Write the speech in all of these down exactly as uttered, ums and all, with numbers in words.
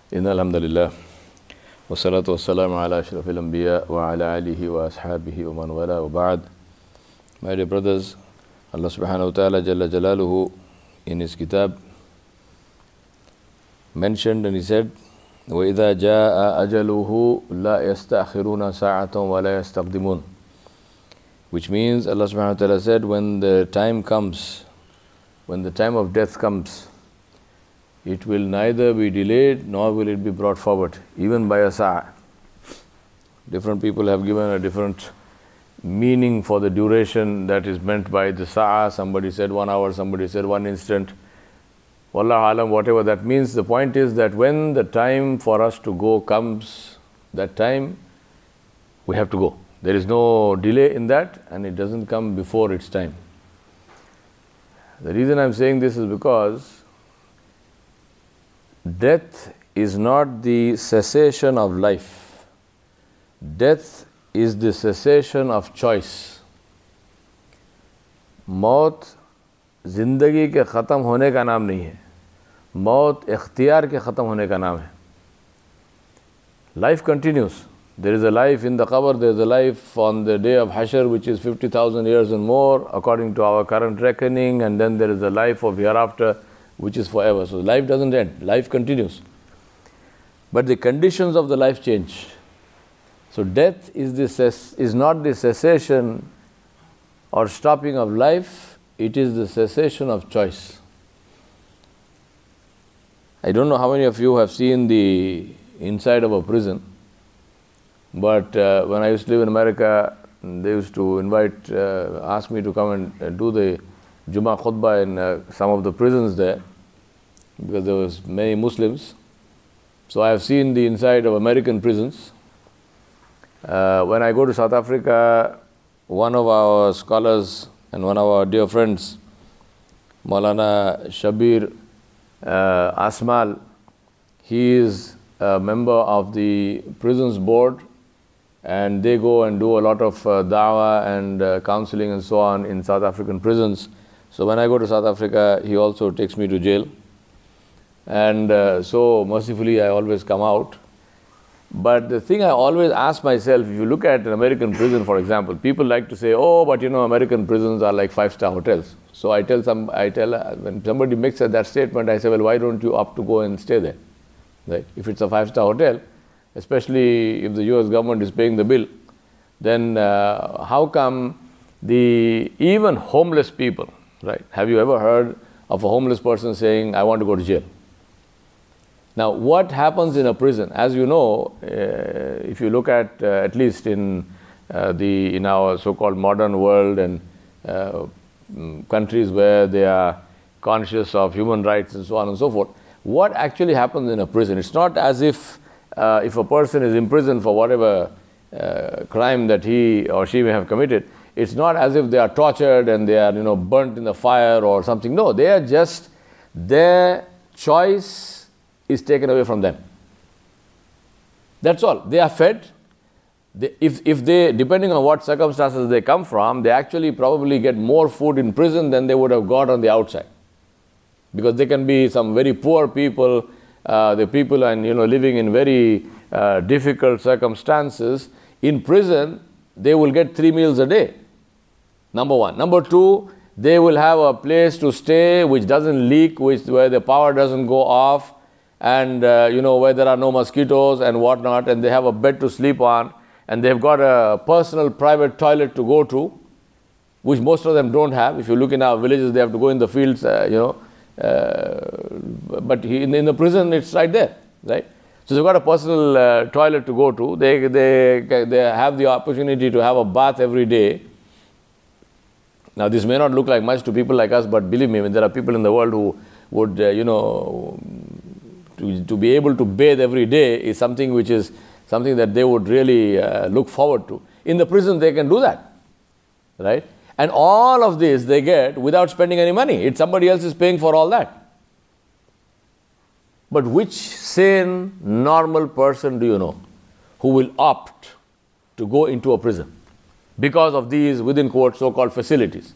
إن الحمد لله والصلاة والسلام على أشرف الأنبياء وعلى آله وأصحابه ومن والاه وبعد. My dear brothers, Allah subhanahu wa ta'ala Jalla Jalaluhu in His kitab mentioned and He said, وَإِذَا جَاءَ أَجَلُهُ لَا يَسْتَأْخِرُونَ سَاعَةً وَلَا يَسْتَقْدِمُونَ, which means Allah subhanahu wa ta'ala said, when the time comes, when the time of death comes, it will neither be delayed nor will it be brought forward, even by a sa'a. Different people have given a different meaning for the duration that is meant by the sa'a. Somebody said one hour, somebody said one instant. Wallahu alam, whatever that means, the point is that when the time for us to go comes, that time we have to go. There is no delay in that, and it doesn't come before its time. The reason I'm saying this is because death is not the cessation of life. Death is the cessation of choice. मौत जिंदगी के ख़त्म होने का नाम नहीं है. मौत इख्तियार के ख़त्म होने का नाम है. Life continues. There is a life in the qabr, there is a life on the day of Hashr, which is fifty thousand years and more according to our current reckoning, and then there is a life of hereafter, which is forever. So life doesn't end, life continues. But the conditions of the life change. So death is, the cess- is not the cessation or stopping of life, it is the cessation of choice. I don't know how many of you have seen the inside of a prison, but uh, when I used to live in America, they used to invite, uh, ask me to come and uh, do the Jummah khutbah in uh, some of the prisons there, because there was many Muslims. So I have seen the inside of American prisons. Uh, when I go to South Africa, one of our scholars and one of our dear friends, Maulana Shabir uh, Asmal, he is a member of the prisons board, and they go and do a lot of uh, da'wah and uh, counseling and so on in South African prisons. So when I go to South Africa, he also takes me to jail. And uh, so mercifully I always come out. But the thing I always ask myself, if you look at an American prison, for example, people like to say, oh, but you know, American prisons are like five-star hotels. So I tell some, I tell, uh, when somebody makes that statement, I say, well, why don't you opt to go and stay there? Right? If it's a five-star hotel, especially if the U S government is paying the bill, then uh, how come the even homeless people, right? Have you ever heard of a homeless person saying, I want to go to jail? Now, what happens in a prison? As you know, uh, if you look at, uh, at least in uh, the in our so-called modern world and uh, countries where they are conscious of human rights and so on and so forth, what actually happens in a prison? It's not as if uh, if a person is imprisoned for whatever uh, crime that he or she may have committed, it's not as if they are tortured and they are, you know, burnt in the fire or something. No, they are just, their choice is taken away from them. That's all. They are fed. They, if, if they, depending on what circumstances they come from, they actually probably get more food in prison than they would have got on the outside. Because they can be some very poor people, uh, the people and you know living in very uh, difficult circumstances. In prison, they will get three meals a day. Number one. Number two, they will have a place to stay which doesn't leak, which where the power doesn't go off, and uh, you know where there are no mosquitoes and whatnot, and they have a bed to sleep on, and they've got a personal private toilet to go to, which most of them don't have. If you look in our villages, they have to go in the fields, uh, you know. Uh, but he, in, in the prison, it's right there, right? So they've got a personal uh, toilet to go to. They they they have the opportunity to have a bath every day. Now, this may not look like much to people like us, but believe me, when there are people in the world who would, uh, you know, to, to be able to bathe every day is something which is something that they would really uh, look forward to. In the prison, they can do that, right? And all of this they get without spending any money. It's somebody else is paying for all that. But which sane, normal person do you know who will opt to go into a prison because of these, within quotes, so-called facilities?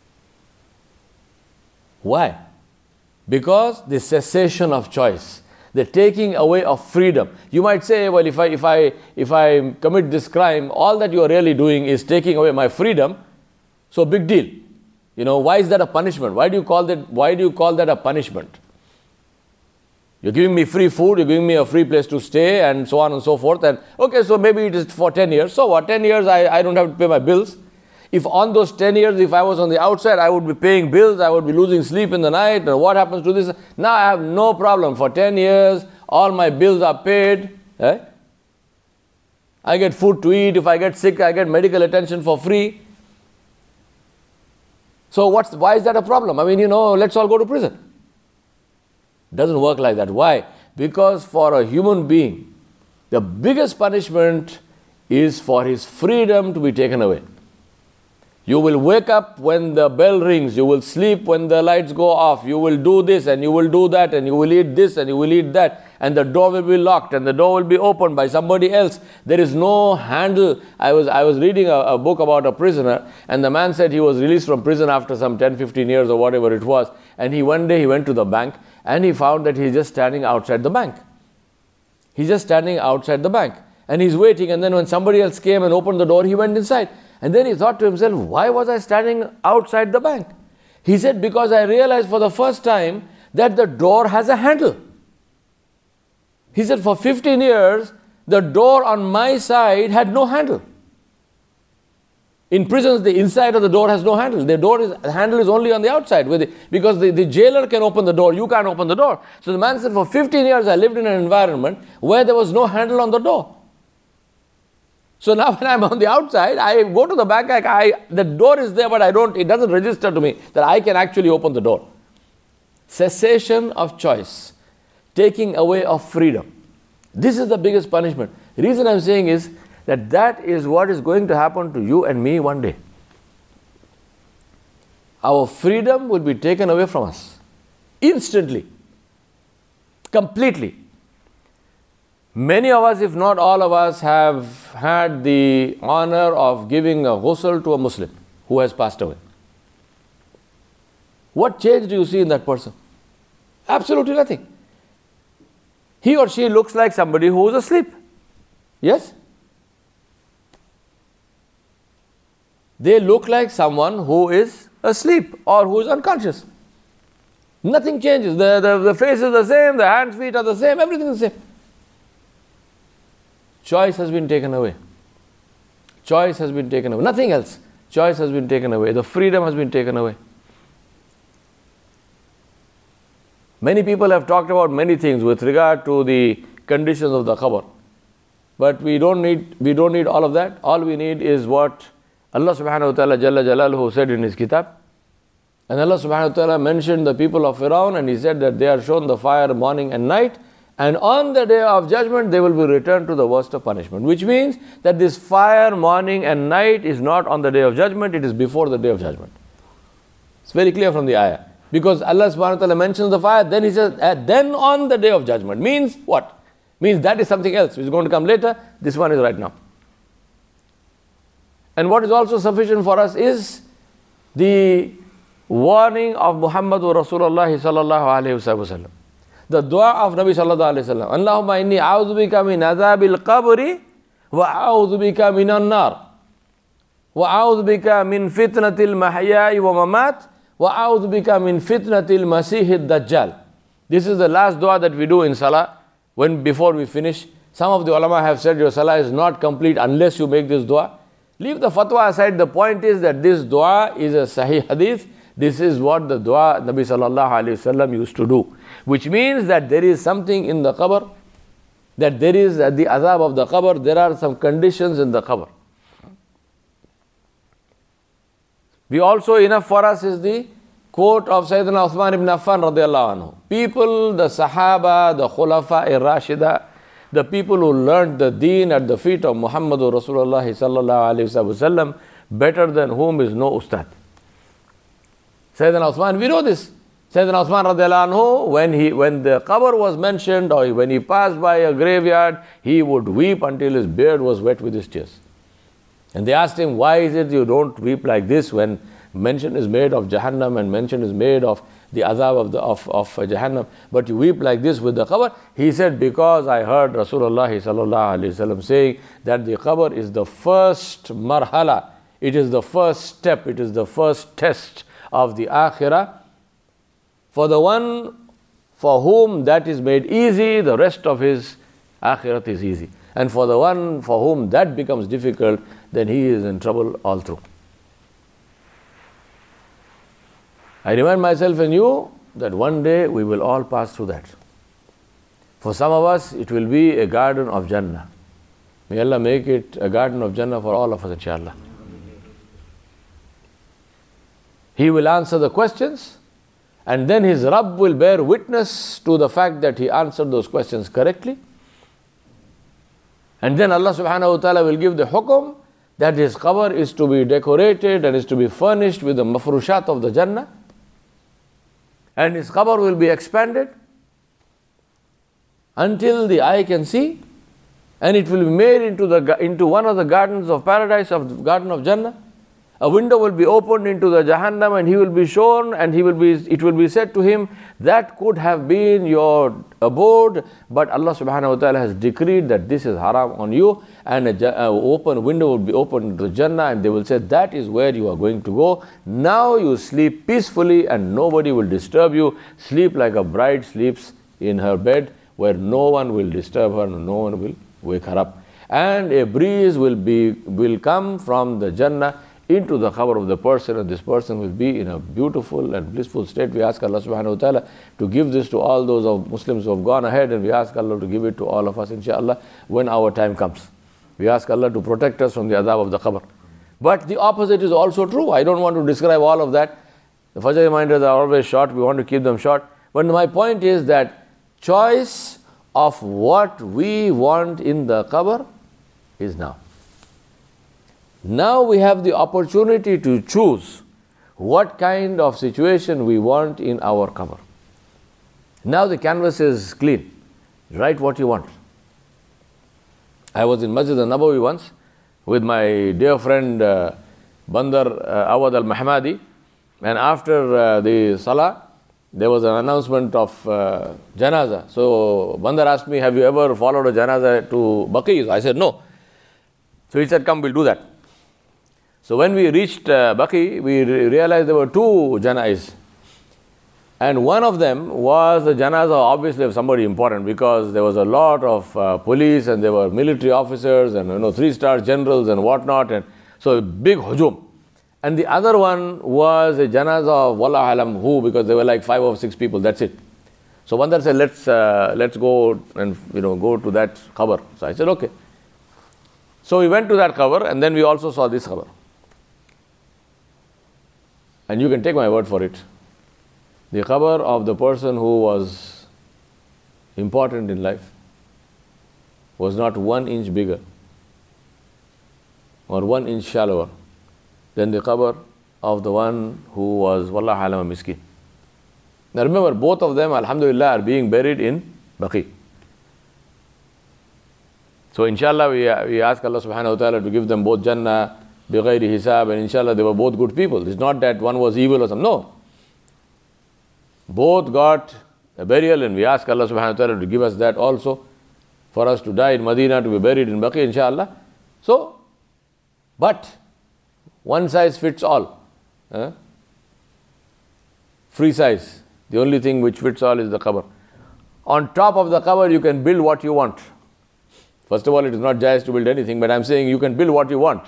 Why? Because the cessation of choice. The taking away of freedom. You might say, well, if I, if I, if I commit this crime, all that you are really doing is taking away my freedom. So big deal. You know, why is that a punishment? Why do you call that, why do you call that a punishment? You're giving me free food, you're giving me a free place to stay, and so on and so forth. And okay, so maybe it is for ten years. So what, ten years I, I don't have to pay my bills. If on those ten years, if I was on the outside, I would be paying bills, I would be losing sleep in the night. And what happens to this? Now I have no problem. For ten years, all my bills are paid. Eh? I get food to eat. If I get sick, I get medical attention for free. So what's, why is that a problem? I mean, you know, let's all go to prison. Doesn't work like that. Why? Because for a human being, the biggest punishment is for his freedom to be taken away. You will wake up when the bell rings, you will sleep when the lights go off, you will do this and you will do that and you will eat this and you will eat that, and the door will be locked and the door will be opened by somebody else. There is no handle. I was I was reading a, a book about a prisoner, and the man said he was released from prison after some ten, fifteen years or whatever it was, and he one day he went to the bank and he found that he's just standing outside the bank. He's just standing outside the bank and he's waiting, and then when somebody else came and opened the door, he went inside. And then he thought to himself, why was I standing outside the bank? He said, because I realized for the first time that the door has a handle. He said, for fifteen years, the door on my side had no handle. In prisons, the inside of the door has no handle. The door is, the handle is only on the outside, with it, because the, the jailer can open the door, you can't open the door. So the man said, for fifteen years, I lived in an environment where there was no handle on the door. So now when I'm on the outside, I go to the bank, I, I, the door is there, but I don't, it doesn't register to me that I can actually open the door. Cessation of choice, taking away of freedom. This is the biggest punishment. The reason I'm saying is that that is what is going to happen to you and me one day. Our freedom will be taken away from us instantly, completely. Many of us, if not all of us, have had the honor of giving a ghusl to a Muslim who has passed away. What change do you see in that person? Absolutely nothing. He or she looks like somebody who is asleep. Yes? They look like someone who is asleep or who is unconscious. Nothing changes. The, the, the face is the same, the hands, feet are the same, everything is the same. Choice has been taken away. Choice has been taken away. Nothing else. Choice has been taken away. The freedom has been taken away. Many people have talked about many things with regard to the conditions of the qabr. But we don't need we don't need all of that. All we need is what Allah subhanahu wa ta'ala Jalla Jalaluhu said in His kitab. And Allah subhanahu wa ta'ala mentioned the people of Fir'aun, and He said that they are shown the fire morning and night. And on the day of judgment, they will be returned to the worst of punishment. Which means that this fire, morning and night, is not on the day of judgment, it is before the day of judgment. It's very clear from the ayah. Because Allah subhanahu wa ta'ala mentions the fire, then He says, then on the day of judgment. Means what? Means that is something else which is going to come later. This one is right now. And what is also sufficient for us is the warning of Muhammadur Rasulullah sallallahu alayhi wa sallam. The dua of Nabi sallallahu alayhi wa sallam. Allahumma inni a'udhu bika min adhabil qabri wa a'udhu bika min an-nar wa a'udhu bika min fitnatil mahya'i wa mamat wa a'udhu bika min fitnatil masihid dajjal. This is the last dua that we do in salah when before we finish. Some of the ulama have said your salah is not complete unless you make this dua. Leave the fatwa aside. The point is that this dua is a sahih hadith. This is what the dua Nabi sallallahu alayhi wasallam used to do. Which means that there is something in the qabr, that there is uh, the azab of the qabr, there are some conditions in the qabr. We also, enough for us is the quote of Sayyidina Uthman ibn Affan radiallahu anhu. People, the Sahaba, the Khulafa ir-Rashida, the people who learned the deen at the feet of Muhammadur Rasulullah sallallahu alayhi wa sallam, better than whom is no ustad. Sayyidina Uthman, we know this. Sayyidina Uthman radiallahu anhu, when, he, when the qabr was mentioned or when he passed by a graveyard, he would weep until his beard was wet with his tears. And they asked him, why is it you don't weep like this when mention is made of Jahannam and mention is made of the azab of, the, of, of Jahannam, but you weep like this with the qabr. He said, because I heard Rasulullah sallallahu alaihi wasallam saying that the qabr is the first marhala, it is the first step, it is the first test of the akhirah. For the one for whom that is made easy, the rest of his akhirat is easy. And for the one for whom that becomes difficult, then he is in trouble all through. I remind myself and you that one day we will all pass through that. For some of us, it will be a garden of Jannah. May Allah make it a garden of Jannah for all of us, inshallah. He will answer the questions, and then his Rabb will bear witness to the fact that he answered those questions correctly. And then Allah subhanahu wa ta'ala will give the hukum that his qabr is to be decorated and is to be furnished with the mafrushat of the Jannah. And his qabr will be expanded until the eye can see, and it will be made into the into one of the gardens of paradise, of the garden of Jannah. A window will be opened into the Jahannam, and he will be shown, and he will be it will be said to him, that could have been your abode, but Allah subhanahu wa ta'ala has decreed that this is haram on you, and a, a open window will be opened into Jannah, and they will say, that is where you are going to go. Now you sleep peacefully and nobody will disturb you. Sleep like a bride sleeps in her bed, where no one will disturb her, no one will wake her up. And a breeze will be will come from the Jannah into the qabr of the person, and this person will be in a beautiful and blissful state. We ask Allah subhanahu wa ta'ala to give this to all those of Muslims who have gone ahead, and we ask Allah to give it to all of us, inshallah, when our time comes. We ask Allah to protect us from the azab of the qabr. But the opposite is also true. I don't want to describe all of that. The Fajr reminders are always short. We want to keep them short. But my point is that choice of what we want in the qabr is now. Now we have the opportunity to choose what kind of situation we want in our qabr. Now the canvas is clean. Write what you want. I was in Masjid al-Nabawi once with my dear friend uh, Bandar uh, Awad al-Mahmadi, and after uh, the Salah, there was an announcement of uh, Janaza. So Bandar asked me, have you ever followed a Janaza to Baqi? I said, no. So he said, come, we'll do that. So when we reached uh, Baqi, we re- realized there were two janais. And one of them was the janaza, obviously, of somebody important, because there was a lot of uh, police, and there were military officers and, you know, three-star generals and whatnot. And so a big hujum. And the other one was a janaza of Wallah alam who, because there were like five or six people, that's it. So Bandar said, let's uh, let's go and, you know, go to that qabr. So I said, okay. So we went to that qabr, and then we also saw this qabr. And you can take my word for it. The qabr of the person who was important in life was not one inch bigger or one inch shallower than the qabr of the one who was Wallah alam a miskin. Now remember, both of them, alhamdulillah, are being buried in Baqi. So inshallah, we, we ask Allah subhanahu wa ta'ala to give them both Jannah, bighayri hisab, and inshallah they were both good people. It's not that one was evil or something. No. Both got a burial, and we ask Allah subhanahu wa ta'ala to give us that also, for us to die in Medina, to be buried in Baqi, inshallah. So, but one size fits all. Huh? Free size. The only thing which fits all is the qabr. On top of the qabr, you can build what you want. First of all, it is not jais to build anything, but I'm saying you can build what you want.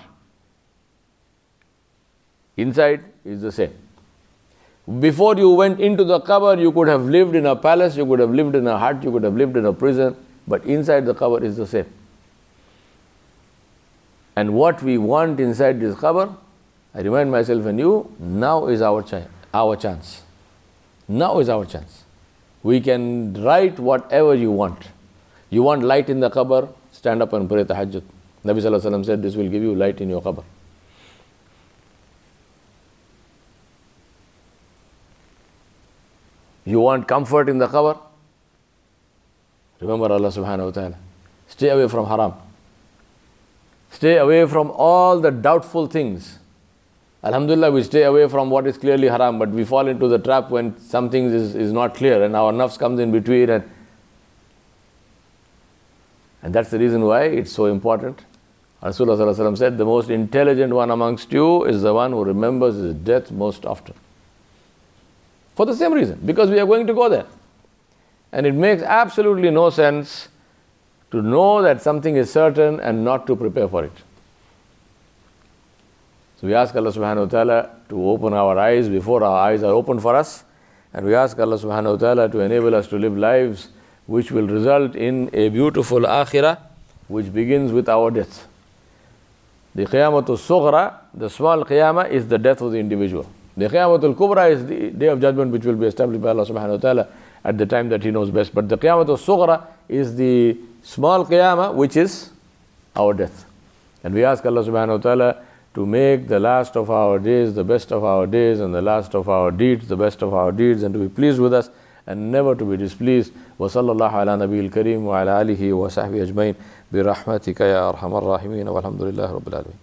Inside is the same. Before you went into the qabr, you could have lived in a palace, you could have lived in a hut, you could have lived in a prison, but inside the qabr is the same. And what we want inside this qabr, I remind myself and you, now is our, ch- our chance. Now is our chance. We can write whatever you want. You want light in the qabr, stand up and pray tahajjud. Nabi sallallahu alaihi wasallam said, this will give you light in your qabr. You want comfort in the qabr? Remember Allah subhanahu wa ta'ala. Stay away from haram. Stay away from all the doubtful things. Alhamdulillah, we stay away from what is clearly haram, but we fall into the trap when something is, is not clear and our nafs comes in between. And, and that's the reason why it's so important. Rasulullah said, the most intelligent one amongst you is the one who remembers his death most often. For the same reason, because we are going to go there. And it makes absolutely no sense to know that something is certain and not to prepare for it. So we ask Allah subhanahu wa ta'ala to open our eyes before our eyes are open for us. And we ask Allah subhanahu wa ta'ala to enable us to live lives which will result in a beautiful akhirah, which begins with our death. The Qiyamatul Sughra, the small Qiyamah, is the death of the individual. The Qiyamatul Kubra is the day of judgment which will be established by Allah subhanahu wa ta'ala at the time that He knows best. But the Qiyamatul Sughra is the small Qiyamah, which is our death. And we ask Allah subhanahu wa ta'ala to make the last of our days the best of our days, and the last of our deeds the best of our deeds, and to be pleased with us and never to be displeased. Wa sallallahu ala nabiyil kareem wa ala alihi wa sahbihi ajmain bi rahmatika ya arhamar rahimin walhamdulillahi rabbil alamin.